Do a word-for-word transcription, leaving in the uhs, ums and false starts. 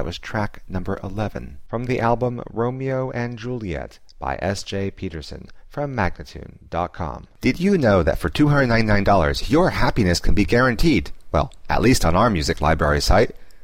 That was track number eleven from the album Romeo and Juliet by S J Peterson from Magnatune dot com. Did you know that for two hundred ninety-nine dollars your happiness can be guaranteed? Well, at least on our music library site.